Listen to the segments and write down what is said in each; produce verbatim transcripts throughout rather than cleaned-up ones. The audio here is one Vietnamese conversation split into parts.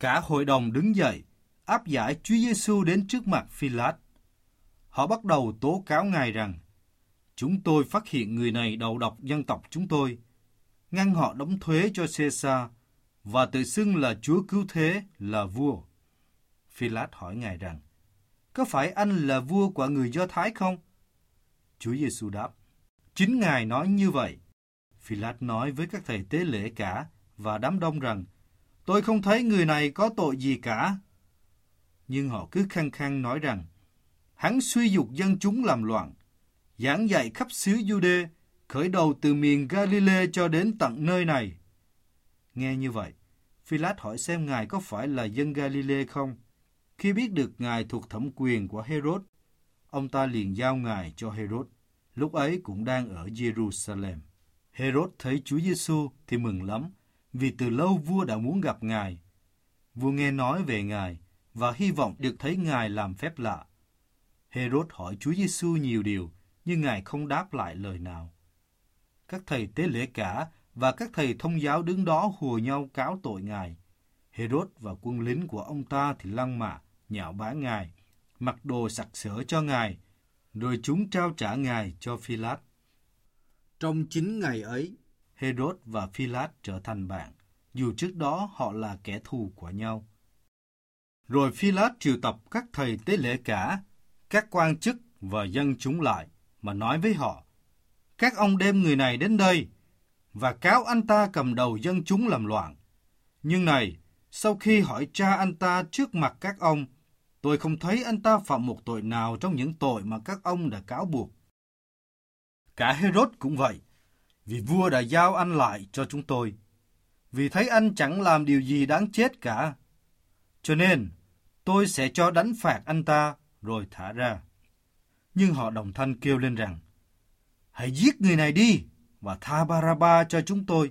Cả hội đồng đứng dậy, áp giải Chúa Giêsu đến trước mặt Phi-lát. Họ bắt đầu tố cáo Ngài rằng, chúng tôi phát hiện người này đầu độc dân tộc chúng tôi, ngăn họ đóng thuế cho Caesar và tự xưng là Chúa cứu thế, là vua. Phi-lát hỏi Ngài rằng, có phải anh là vua của người Do Thái không? Chúa Giêsu đáp, chính Ngài nói như vậy. Phi-lát nói với các thầy tế lễ cả và đám đông rằng, tôi không thấy người này có tội gì cả. Nhưng họ cứ khăng khăng nói rằng, hắn suy dục dân chúng làm loạn, giảng dạy khắp xứ Giu-đê, khởi đầu từ miền Ga-li-lê cho đến tận nơi này. Nghe như vậy, Phi-lát hỏi xem Ngài có phải là dân Ga-li-lê không. Khi biết được Ngài thuộc thẩm quyền của Hê-rốt, ông ta liền giao Ngài cho Hê-rốt, lúc ấy cũng đang ở Giê-ru-sa-lem. Hê-rốt thấy Chúa Giêsu thì mừng lắm, vì từ lâu vua đã muốn gặp Ngài. Vua nghe nói về Ngài và hy vọng được thấy Ngài làm phép lạ. Hê-rốt hỏi Chúa Giêsu nhiều điều, nhưng Ngài không đáp lại lời nào. Các thầy tế lễ cả và các thầy thông giáo đứng đó hùa nhau cáo tội Ngài. Hê-rốt và quân lính của ông ta thì lăng mạ, nhạo báng Ngài, mặc đồ sặc sỡ cho Ngài, rồi chúng trao trả Ngài cho Phi-lát. Trong chính ngày ấy, Hê-rốt và Phi-lát trở thành bạn, dù trước đó họ là kẻ thù của nhau. Rồi Phi-lát triệu tập các thầy tế lễ cả, các quan chức và dân chúng lại, mà nói với họ, các ông đem người này đến đây, và cáo anh ta cầm đầu dân chúng làm loạn. Nhưng này, sau khi hỏi tra anh ta trước mặt các ông, tôi không thấy anh ta phạm một tội nào trong những tội mà các ông đã cáo buộc. Cả Hê-rốt cũng vậy, vì vua đã giao anh lại cho chúng tôi, vì thấy anh chẳng làm điều gì đáng chết cả. Cho nên, tôi sẽ cho đánh phạt anh ta, rồi thả ra. Nhưng họ đồng thanh kêu lên rằng, hãy giết người này đi, và tha Ba-ra-ba cho chúng tôi.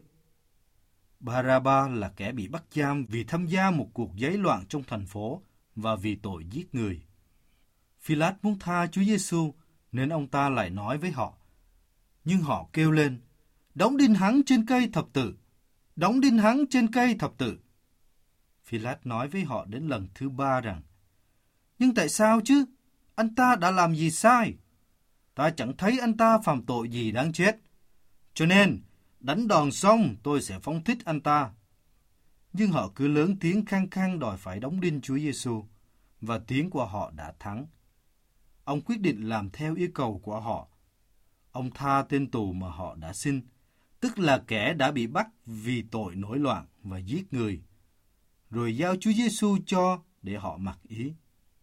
Ba-ra-ba là kẻ bị bắt giam vì tham gia một cuộc giấy loạn trong thành phố, và vì tội giết người. Phi-lát muốn tha Chúa Giêsu, nên ông ta lại nói với họ. Nhưng họ kêu lên, đóng đinh hắn trên cây thập tự, đóng đinh hắn trên cây thập tự. Phi-lát nói với họ đến lần thứ ba rằng, nhưng tại sao chứ? Anh ta đã làm gì sai? Ta chẳng thấy anh ta phạm tội gì đáng chết. Cho nên, đánh đòn xong tôi sẽ phóng thích anh ta. Nhưng họ cứ lớn tiếng khăng khăng đòi phải đóng đinh Chúa Giêsu, và tiếng của họ đã thắng. Ông quyết định làm theo yêu cầu của họ. Ông tha tên tù mà họ đã xin, tức là kẻ đã bị bắt vì tội nổi loạn và giết người, rồi giao Chúa Giêsu cho để họ mặc ý.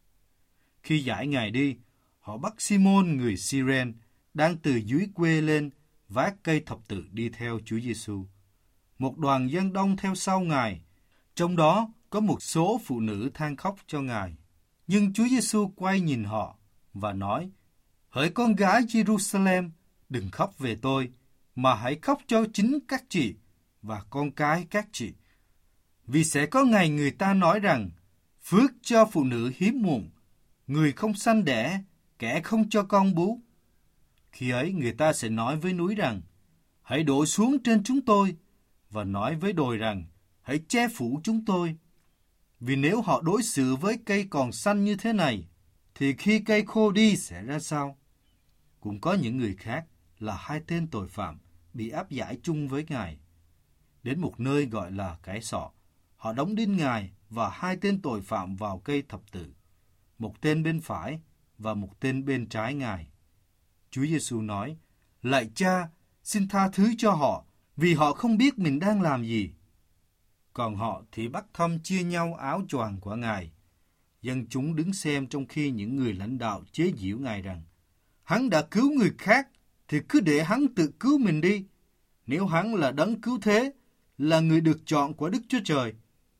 Khi giải Ngài đi, họ bắt Simon người Siren đang từ dưới quê lên vác cây thập tự đi theo Chúa Giêsu. Một đoàn dân đông theo sau Ngài, trong đó có một số phụ nữ than khóc cho Ngài. Nhưng Chúa Giêsu quay nhìn họ và nói, hỡi con gái Jerusalem, đừng khóc về tôi, mà hãy khóc cho chính các chị và con cái các chị. Vì sẽ có ngày người ta nói rằng, phước cho phụ nữ hiếm muộn, người không sanh đẻ, kẻ không cho con bú. Khi ấy người ta sẽ nói với núi rằng, hãy đổ xuống trên chúng tôi, và nói với đồi rằng, hãy che phủ chúng tôi. Vì nếu họ đối xử với cây còn xanh như thế này, thì khi cây khô đi sẽ ra sao? Cũng có những người khác là hai tên tội phạm bị áp giải chung với Ngài. Đến một nơi gọi là Cái Sọ, họ đóng đinh Ngài và hai tên tội phạm vào cây thập tự, một tên bên phải và một tên bên trái Ngài. Chúa Giêsu nói, lạy Cha, xin tha thứ cho họ, vì họ không biết mình đang làm gì. Còn họ thì bắt thăm chia nhau áo choàng của Ngài. Dân chúng đứng xem trong khi những người lãnh đạo chế giễu Ngài rằng, hắn đã cứu người khác, thì cứ để hắn tự cứu mình đi. Nếu hắn là đấng cứu thế, là người được chọn của Đức Chúa Trời.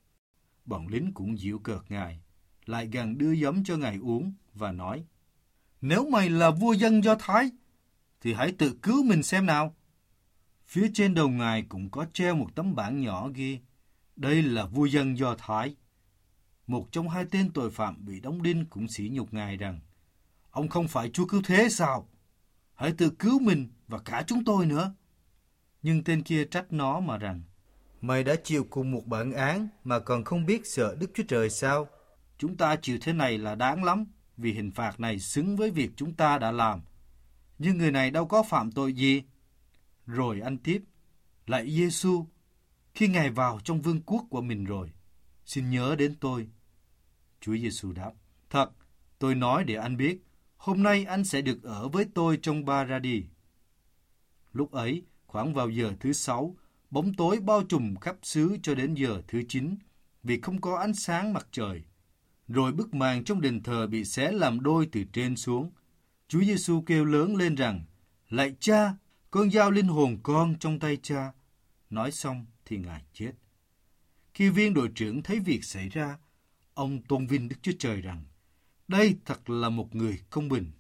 Bọn lính cũng giễu cợt Ngài, lại gần đưa giấm cho Ngài uống và nói, nếu mày là vua dân Do Thái, thì hãy tự cứu mình xem nào. Phía trên đầu Ngài cũng có treo một tấm bảng nhỏ ghi, đây là vua dân Do Thái. Một trong hai tên tội phạm bị đóng đinh cũng sỉ nhục Ngài rằng, ông không phải Chúa cứu thế sao? Hãy tự cứu mình và cả chúng tôi nữa. Nhưng tên kia trách nó mà rằng, Mày đã chịu cùng một bản án mà còn không biết sợ Đức Chúa Trời sao? Chúng ta chịu thế này là đáng lắm, vì hình phạt này xứng với việc chúng ta đã làm. Nhưng người này đâu có phạm tội gì. Rồi anh tiếp, lạy Giê-xu, khi Ngài vào trong vương quốc của mình rồi, xin nhớ đến tôi. Chúa Giê-xu đáp, thật, tôi nói để anh biết, hôm nay anh sẽ được ở với tôi trong Ba-ra-đi. Lúc ấy, khoảng vào giờ thứ sáu, bóng tối bao trùm khắp xứ cho đến giờ thứ chín, vì không có ánh sáng mặt trời. Rồi bức màn trong đền thờ bị xé làm đôi từ trên xuống. Chúa Giê-xu kêu lớn lên rằng, lạy Cha, con giao linh hồn con trong tay Cha. Nói xong thì Ngài chết. Khi viên đội trưởng thấy việc xảy ra, ông tôn vinh Đức Chúa Trời rằng, đây thật là một người công bình.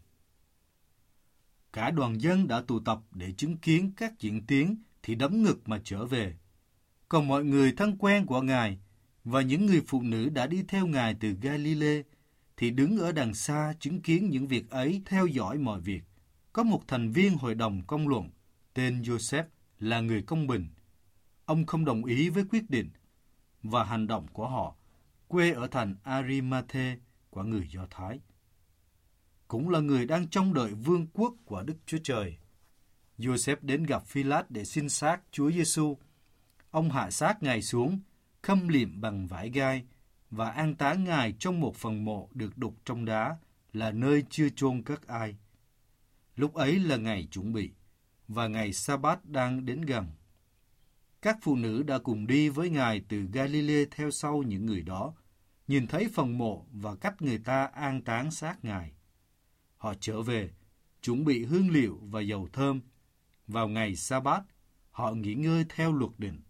Cả đoàn dân đã tụ tập để chứng kiến các diễn tiến thì đấm ngực mà trở về. Còn mọi người thân quen của Ngài và những người phụ nữ đã đi theo Ngài từ Galilee thì đứng ở đằng xa chứng kiến những việc ấy, theo dõi mọi việc. Có một thành viên hội đồng công luận tên Joseph là người công bình. Ông không đồng ý với quyết định và hành động của họ, quê ở thành Arimathe của người Do Thái. Cũng là người đang trông đợi vương quốc của Đức Chúa Trời. Joseph đến gặp Phi-lát để xin xác Chúa Giê-xu. Ông hạ xác Ngài xuống, khâm liệm bằng vải gai và an táng Ngài trong một phần mộ được đục trong đá, là nơi chưa chôn cất ai. Lúc ấy là ngày chuẩn bị, và ngày Sa-bát đang đến gần. Các phụ nữ đã cùng đi với Ngài từ Galilee theo sau những người đó, nhìn thấy phần mộ và cách người ta an táng xác Ngài. Họ trở về, chuẩn bị hương liệu và dầu thơm. Vào ngày Sa-bát, họ nghỉ ngơi theo luật định.